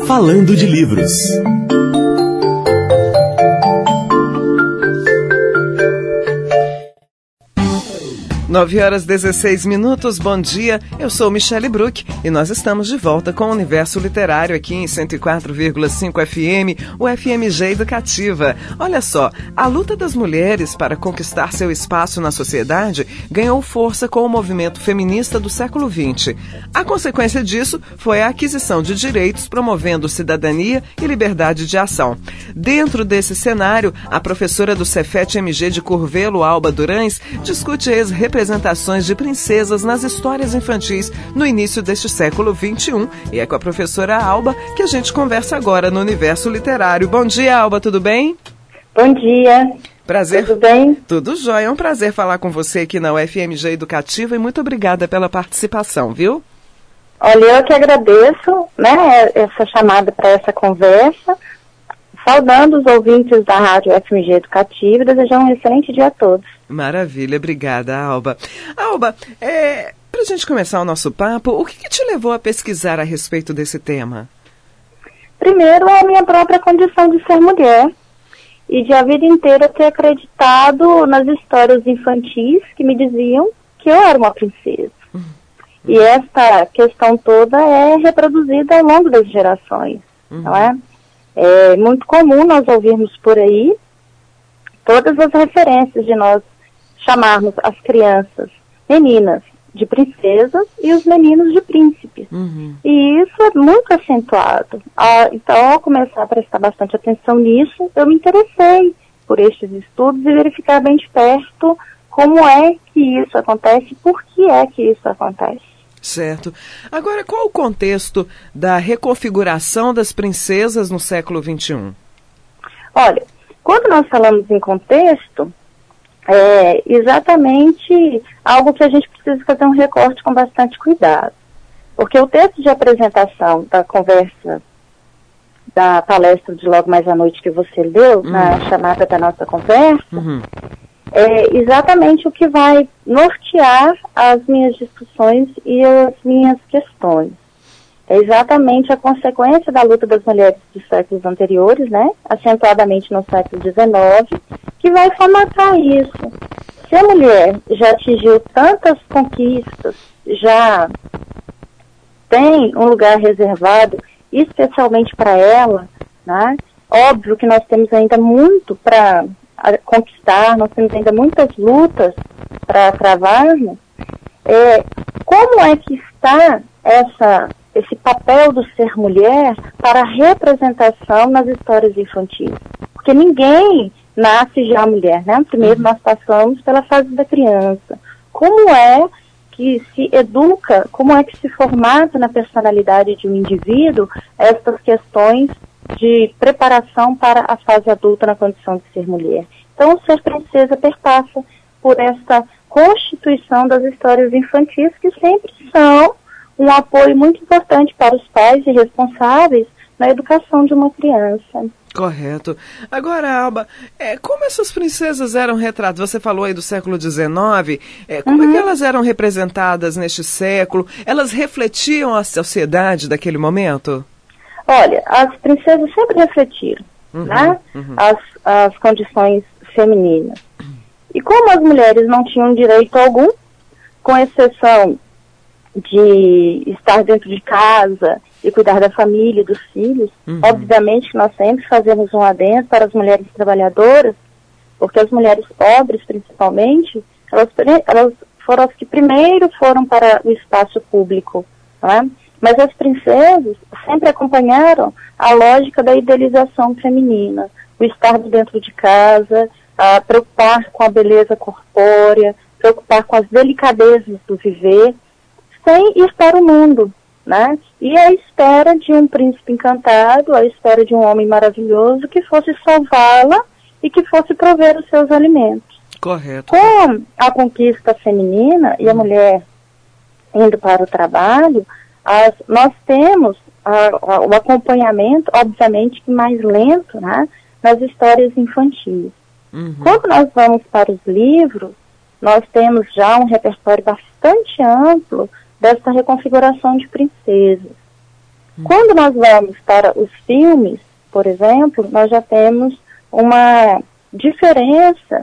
Falando de Livros. 9h16, bom dia, eu sou Michele Bruck e nós estamos de volta com o Universo Literário aqui em 104,5 FM, o FMG Educativa. Olha só, a luta das mulheres para conquistar seu espaço na sociedade ganhou força com o movimento feminista do século XX. A consequência disso foi a aquisição de direitos promovendo cidadania e liberdade de ação. Dentro desse cenário, a professora do Cefet-MG de Curvelo, Alba Durães, discute representações de princesas nas histórias infantis no início deste século XXI. E é com a professora Alba que a gente conversa agora no Universo Literário. Bom dia, Alba, tudo bem? Bom dia. Prazer. Tudo bem? Tudo jóia. É um prazer falar com você aqui na UFMG Educativa e muito obrigada pela participação, viu? Olha, eu que agradeço, essa chamada para essa conversa, saudando os ouvintes da Rádio UFMG Educativa e desejando um excelente dia a todos. Maravilha, obrigada, Alba. Alba, para a gente começar o nosso papo, o que te levou a pesquisar a respeito desse tema? Primeiro, a minha própria condição de ser mulher e de a vida inteira ter acreditado nas histórias infantis que me diziam que eu era uma princesa. E essa questão toda é reproduzida ao longo das gerações, não é? É muito comum nós ouvirmos por aí todas as referências de nós chamarmos as crianças meninas de princesas e os meninos de príncipes. E isso é muito acentuado. Então, ao começar a prestar bastante atenção nisso, eu me interessei por estes estudos e verificar bem de perto como é que isso acontece e por que é que isso acontece. Certo. Agora, qual o contexto da reconfiguração das princesas no século XXI? Olha, quando nós falamos em contexto, é exatamente algo que a gente precisa fazer um recorte com bastante cuidado. Porque o texto de apresentação da conversa, da palestra de logo mais à noite que você leu, na chamada da nossa conversa, é exatamente o que vai nortear as minhas discussões e as minhas questões. É exatamente a consequência da luta das mulheres dos séculos anteriores, acentuadamente no século XIX, que vai formatar isso. Se a mulher já atingiu tantas conquistas, já tem um lugar reservado especialmente para ela, óbvio que nós temos ainda muito para conquistar, nós temos ainda muitas lutas para travarmos. Como é que está esse papel do ser mulher para a representação nas histórias infantis? Porque ninguém nasce já mulher, Primeiro nós passamos pela fase da criança. Como é que se educa, como é que se formata na personalidade de um indivíduo estas questões de preparação para a fase adulta na condição de ser mulher? Então, ser princesa perpassa por esta constituição das histórias infantis, que sempre são um apoio muito importante para os pais e responsáveis na educação de uma criança. Correto. Agora, Alba, como essas princesas eram retratadas? Você falou aí do século XIX, como é que elas eram representadas neste século? Elas refletiam a sociedade daquele momento? Olha, as princesas sempre refletiram, as condições femininas. E como as mulheres não tinham direito algum, com exceção de estar dentro de casa e cuidar da família e dos filhos, obviamente que nós sempre fazemos um adendo para as mulheres trabalhadoras, porque as mulheres pobres, principalmente, elas foram as que primeiro foram para o espaço público, Mas as princesas sempre acompanharam a lógica da idealização feminina, o estar dentro de casa, a preocupar com a beleza corpórea, preocupar com as delicadezas do viver, sem ir para o mundo, E à espera de um príncipe encantado, à espera de um homem maravilhoso que fosse salvá-la e que fosse prover os seus alimentos. Correto. Com a conquista feminina e a mulher indo para o trabalho, nós temos o acompanhamento, obviamente, mais lento, nas histórias infantis. Quando nós vamos para os livros, nós temos já um repertório bastante amplo dessa reconfiguração de princesas. Quando nós vamos para os filmes, por exemplo, nós já temos uma diferença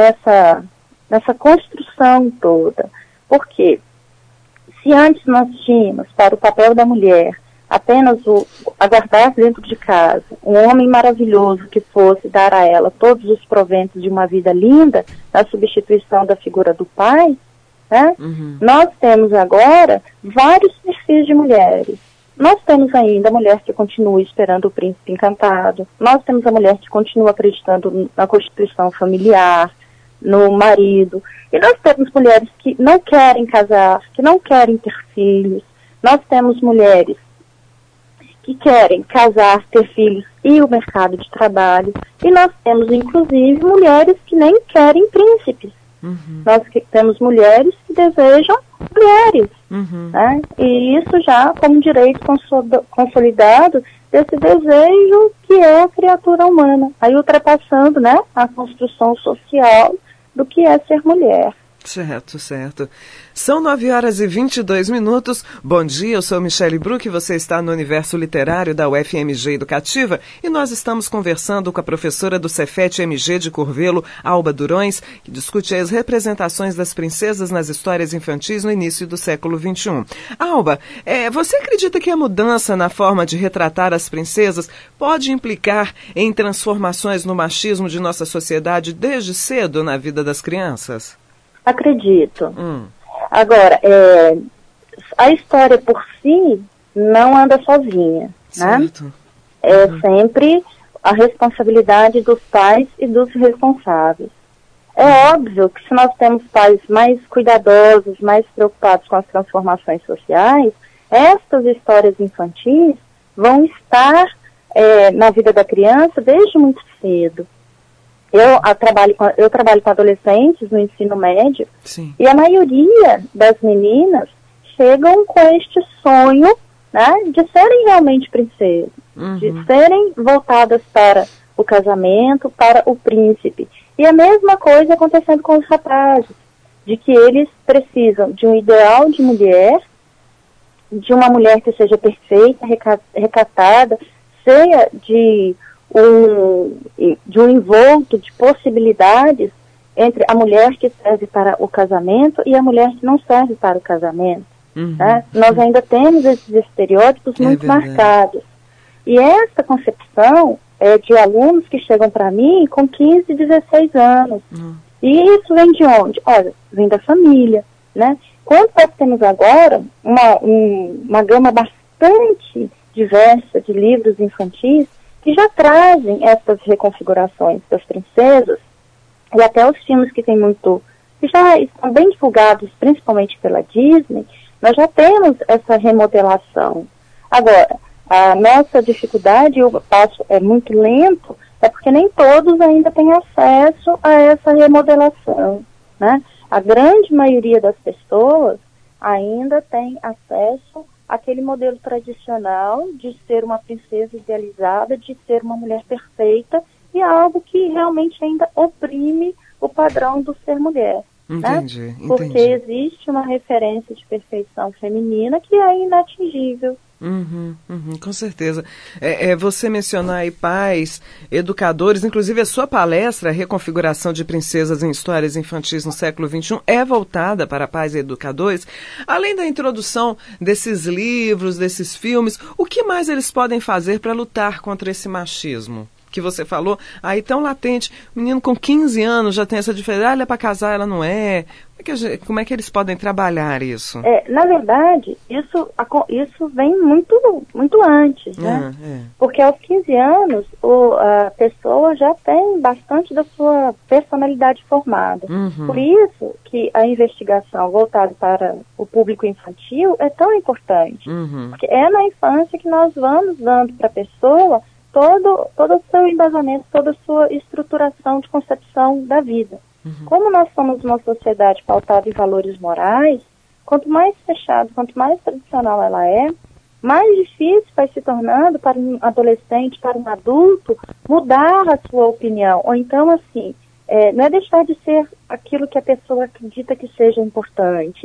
nessa construção toda. Por quê? Se antes nós tínhamos para o papel da mulher apenas aguardar dentro de casa um homem maravilhoso que fosse dar a ela todos os proventos de uma vida linda, na substituição da figura do pai, né? Nós temos agora vários perfis de mulheres. Nós temos ainda a mulher que continua esperando o príncipe encantado, nós temos a mulher que continua acreditando na constituição familiar, no marido, e nós temos mulheres que não querem casar, que não querem ter filhos, nós temos mulheres que querem casar, ter filhos e o mercado de trabalho, e nós temos inclusive mulheres que nem querem príncipes. Nós temos mulheres que desejam mulheres, né? E isso já como direito consolidado desse desejo que é a criatura humana, aí ultrapassando, né, a construção social do que é ser mulher. Certo, certo. São 9h22. Bom dia, eu sou Michele Bruck, você está no Universo Literário da UFMG Educativa e nós estamos conversando com a professora do Cefet-MG de Curvelo, Alba Durões, que discute as representações das princesas nas histórias infantis no início do século XXI. Alba, você acredita que a mudança na forma de retratar as princesas pode implicar em transformações no machismo de nossa sociedade desde cedo na vida das crianças? Acredito. Agora, a história por si não anda sozinha, certo, né? É sempre a responsabilidade dos pais e dos responsáveis. É óbvio que se nós temos pais mais cuidadosos, mais preocupados com as transformações sociais, estas histórias infantis vão estar na vida da criança desde muito cedo. Eu trabalho com adolescentes no ensino médio. Sim. E a maioria das meninas chegam com este sonho, né, de serem realmente princesas, de serem voltadas para o casamento, para o príncipe. E a mesma coisa acontecendo com os rapazes, de que eles precisam de um ideal de mulher, de uma mulher que seja perfeita, recatada, cheia de um envolto de possibilidades entre a mulher que serve para o casamento e a mulher que não serve para o casamento. Né? Nós ainda temos esses estereótipos muito marcados. E essa concepção é de alunos que chegam para mim com 15, 16 anos. E isso vem de onde? Olha, vem da família. Né? Quando nós temos agora uma gama bastante diversa de livros infantis que já trazem essas reconfigurações das princesas, e até os filmes que já estão bem divulgados, principalmente pela Disney, nós já temos essa remodelação. Agora, a nossa dificuldade, o passo é muito lento, é porque nem todos ainda têm acesso a essa remodelação, né? A grande maioria das pessoas ainda tem acesso aquele modelo tradicional de ser uma princesa idealizada, de ser uma mulher perfeita, e algo que realmente ainda oprime o padrão do ser mulher. Entendi, né? Porque existe uma referência de perfeição feminina que é inatingível. Com certeza. Você mencionar aí pais, educadores, inclusive a sua palestra, Reconfiguração de Princesas em Histórias Infantis no Século XXI, é voltada para pais e educadores. Além da introdução desses livros, desses filmes, o que mais eles podem fazer para lutar contra esse machismo? Que você falou, aí tão latente, o menino com 15 anos já tem essa diferença, ela é para casar, ela não é. Como é que eles podem trabalhar isso? Na verdade, isso vem muito antes, né? Porque aos 15 anos, a pessoa já tem bastante da sua personalidade formada. Por isso que a investigação voltada para o público infantil é tão importante. Porque é na infância que nós vamos dando para a pessoa todo o seu embasamento, toda a sua estruturação de concepção da vida. Como nós somos uma sociedade pautada em valores morais, quanto mais fechado, quanto mais tradicional ela é, mais difícil vai se tornando para um adolescente, para um adulto, mudar a sua opinião. Ou então, assim, não é deixar de ser aquilo que a pessoa acredita que seja importante,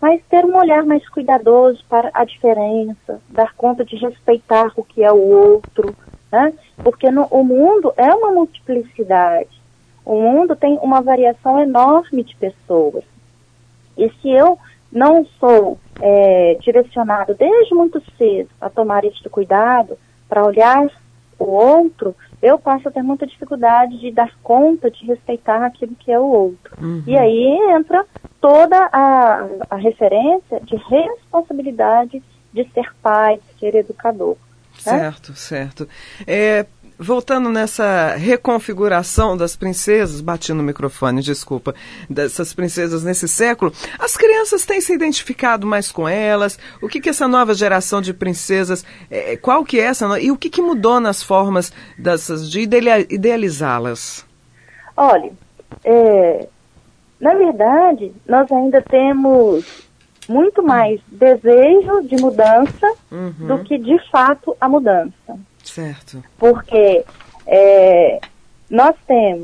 mas ter um olhar mais cuidadoso para a diferença, dar conta de respeitar o que é o outro, né? Porque o mundo é uma multiplicidade, o mundo tem uma variação enorme de pessoas. E se eu não sou direcionado desde muito cedo a tomar este cuidado, para olhar o outro, eu passo a ter muita dificuldade de dar conta, de respeitar aquilo que é o outro. Uhum. E aí entra toda a referência de responsabilidade de ser pai, de ser educador. Certo, né? Certo. Voltando nessa reconfiguração das princesas, bati no microfone, desculpa, dessas princesas nesse século, as crianças têm se identificado mais com elas? O que essa nova geração de princesas, qual que é essa, e o que mudou nas formas de idealizá-las? Olha, na verdade, nós ainda temos muito mais desejo de mudança do que, de fato, a mudança. Certo. Porque nós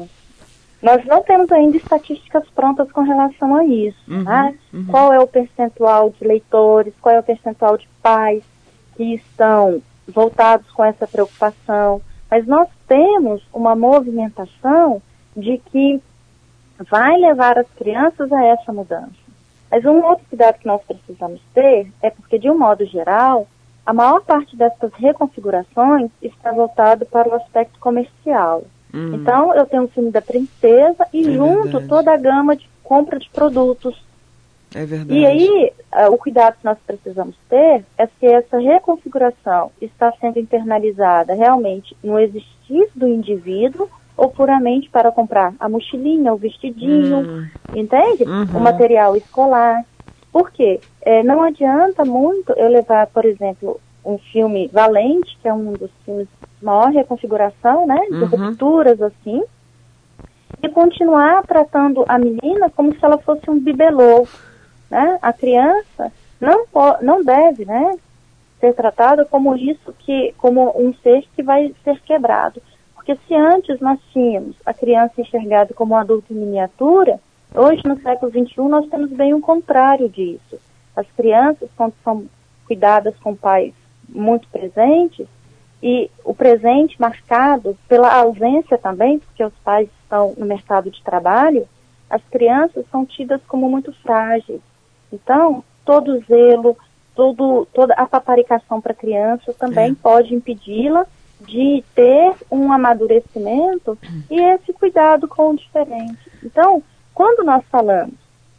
não temos ainda estatísticas prontas com relação a isso. Né? Qual é o percentual de leitores, qual é o percentual de pais que estão voltados com essa preocupação. Mas nós temos uma movimentação de que vai levar as crianças a essa mudança. Mas um outro cuidado que nós precisamos ter é porque, de um modo geral, a maior parte dessas reconfigurações está voltado para o aspecto comercial. Então, eu tenho o filme da princesa e junto toda a gama de compra de produtos. É verdade. E aí, o cuidado que nós precisamos ter é se essa reconfiguração está sendo internalizada realmente no existir do indivíduo ou puramente para comprar a mochilinha, o vestidinho, entende? O material escolar. Por quê? Não adianta muito eu levar, por exemplo, um filme Valente, que é um dos filmes de maior reconfiguração, né, de rupturas, assim, e continuar tratando a menina como se ela fosse um bibelô, né? A criança não deve, né, ser tratada como como um ser que vai ser quebrado. Porque se antes nós tínhamos a criança enxergada como um adulto em miniatura, hoje, no século XXI, nós temos bem o contrário disso. As crianças, quando são cuidadas com pais muito presentes, e o presente marcado pela ausência também, porque os pais estão no mercado de trabalho, as crianças são tidas como muito frágeis. Então, todo o zelo, toda a paparicação para a criança também pode impedi-la de ter um amadurecimento e esse cuidado com o diferente. Então, quando nós falamos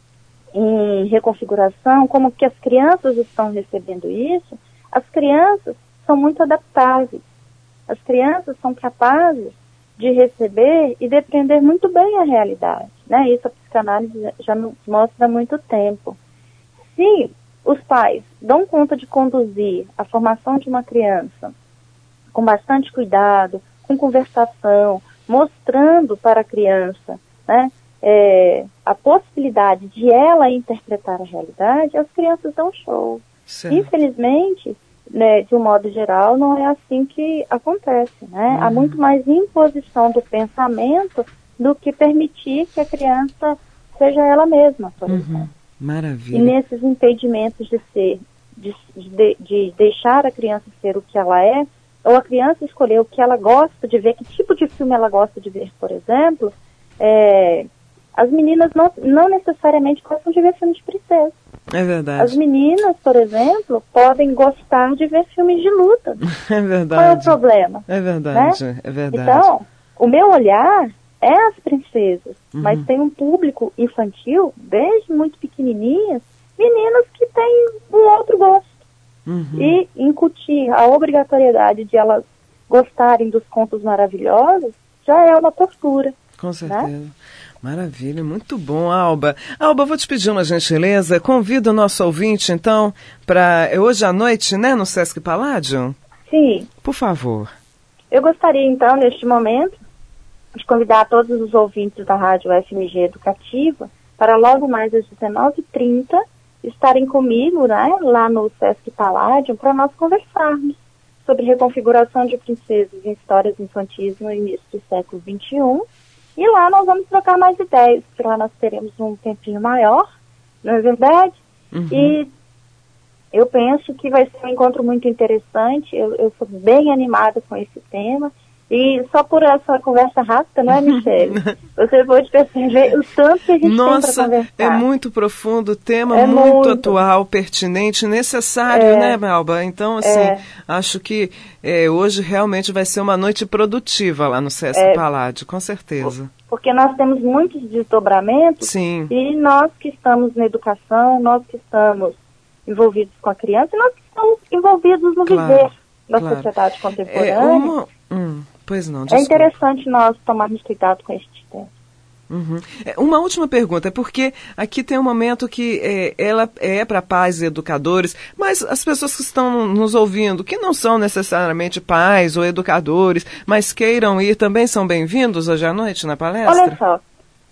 em reconfiguração, como que as crianças estão recebendo isso, as crianças são muito adaptáveis. As crianças são capazes de receber e depreender muito bem a realidade, né? Isso a psicanálise já nos mostra há muito tempo. Se os pais dão conta de conduzir a formação de uma criança com bastante cuidado, com conversação, mostrando para a criança, né, a possibilidade de ela interpretar a realidade, as crianças dão show. Certo. Infelizmente, né, de um modo geral, não é assim que acontece, né? Há muito mais imposição do pensamento do que permitir que a criança seja ela mesma, por exemplo. Maravilha. E nesses impedimentos de deixar a criança ser o que ela é, ou a criança escolher o que ela gosta de ver, que tipo de filme ela gosta de ver, por exemplo, as meninas não necessariamente gostam de ver filmes de princesa. É verdade. As meninas, por exemplo, podem gostar de ver filmes de luta. É verdade. Qual é o problema? É verdade, né? É verdade. Então, o meu olhar é as princesas, mas tem um público infantil, desde muito pequenininhas, meninas que têm um outro gosto. E incutir a obrigatoriedade de elas gostarem dos contos maravilhosos já é uma tortura. Com certeza. Né? Maravilha, muito bom, Alba. Alba, vou te pedir uma gentileza, convida o nosso ouvinte, então, para hoje à noite, né, no Sesc Palladium? Sim. Por favor. Eu gostaria, então, neste momento, de convidar todos os ouvintes da Rádio FMG Educativa para logo mais às 19h30 estarem comigo, né, lá no Sesc Palladium, para nós conversarmos sobre reconfiguração de princesas em histórias infantis no início do século XXI. E lá nós vamos trocar mais ideias, porque lá nós teremos um tempinho maior, não é verdade? E eu penso que vai ser um encontro muito interessante. Eu sou bem animada com esse tema. E só por essa conversa rápida, não é, Michele? Você pode perceber o tanto que a gente tem para conversar. É muito profundo o tema, muito atual, pertinente, necessário, né, Melba? Então, assim, acho que hoje realmente vai ser uma noite produtiva lá no Sesc Paládio, com certeza. Porque nós temos muitos desdobramentos. Sim. E nós que estamos na educação, nós que estamos envolvidos com a criança, e nós que estamos envolvidos no viver da sociedade contemporânea. Pois não, desculpa. É interessante nós tomarmos cuidado com este tema. Uma última pergunta, porque aqui tem um momento que ela é para pais e educadores, mas as pessoas que estão nos ouvindo, que não são necessariamente pais ou educadores, mas queiram ir, também são bem-vindos hoje à noite na palestra? Olha só,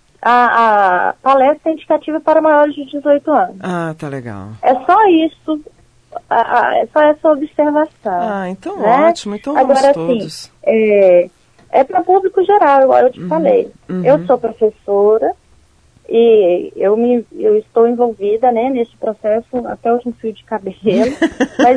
a palestra é indicativa para maiores de 18 anos. Ah, tá legal. É só isso. É só essa observação. Então né? Ótimo, então vamos agora, todos. Assim, é para público geral, igual eu te falei. Eu sou professora e eu estou envolvida, né, nesse processo até hoje um fio de cabelo, mas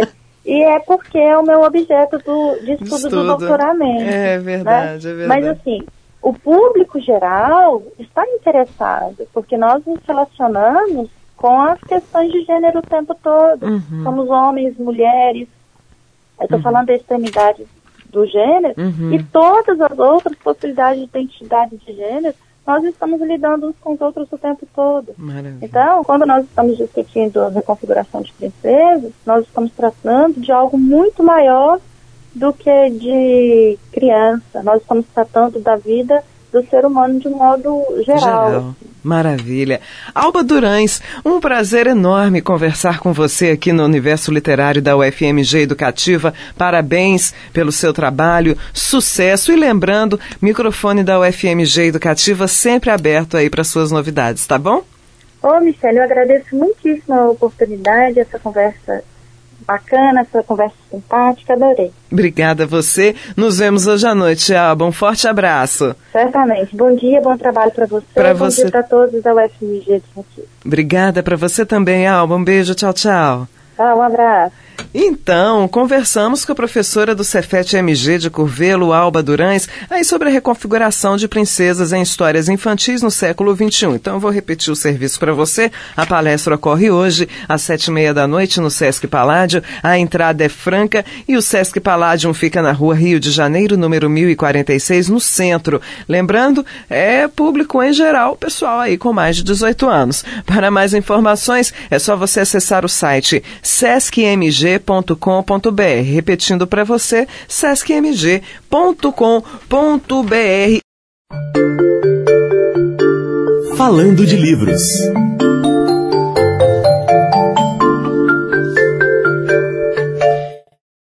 e é porque é o meu objeto de estudo do doutoramento. É verdade, né? é verdade. Mas assim, o público geral está interessado, porque nós nos relacionamos com as questões de gênero o tempo todo. Somos homens, mulheres, eu estou falando da extremidade do gênero, e todas as outras possibilidades de identidade de gênero, nós estamos lidando uns com os outros o tempo todo. Maravilha. Então, quando nós estamos discutindo a reconfiguração de princesas, nós estamos tratando de algo muito maior do que de criança. Nós estamos tratando da vida do ser humano de um modo geral. Maravilha. Alba Durães, um prazer enorme conversar com você aqui no Universo Literário da UFMG Educativa. Parabéns pelo seu trabalho, sucesso, e lembrando, microfone da UFMG Educativa sempre aberto aí para suas novidades, tá bom? Michele, eu agradeço muitíssimo a oportunidade, essa conversa bacana, essa conversa simpática, adorei. Obrigada a você. Nos vemos hoje à noite, Alba. Um forte abraço. Certamente. Bom dia, bom trabalho para você. Bom dia para todos da UFMG Educativa. Obrigada para você também, Alba. Um beijo, tchau, tchau. Tchau, um abraço. Então, conversamos com a professora do Cefet-MG de Curvelo, Alba Durães, aí sobre a reconfiguração de princesas em histórias infantis no século XXI. Então, eu vou repetir o serviço para você. A palestra ocorre hoje, às 19h30 no Sesc Paládio. A entrada é franca e o Sesc Paládio fica na Rua Rio de Janeiro, número 1046, no centro. Lembrando, é público em geral, pessoal aí com mais de 18 anos. Para mais informações, é só você acessar o site sescmg.com.br. Repetindo para você, sescmg.com.br. Falando de livros.